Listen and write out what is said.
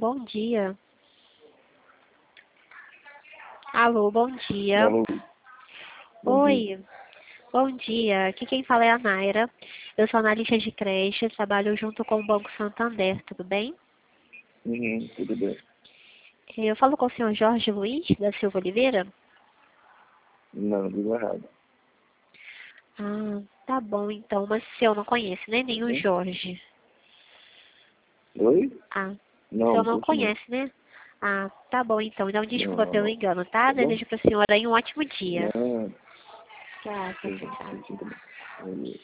bom dia. Alô, bom dia. Alô, bom dia. Oi, bom dia. Aqui quem fala é a Naira. Eu sou analista de creche, trabalho junto com o Banco Santander, tudo bem? Tudo bem. Eu falo com o senhor Jorge Luiz da Silva Oliveira? Não, digo errado. Ah, tá bom então, mas o senhor não conhece, né? Nem o Sim? Jorge. Oi? Ah, o Não, senhor não não conheço não. conhece, né? Ah, tá bom então. Então desculpa Não, pelo não. engano, tá? Tá bom? Desejo para a senhora aí um ótimo dia. Não, Tchau, tchau, sim, tchau. sim, sim, também.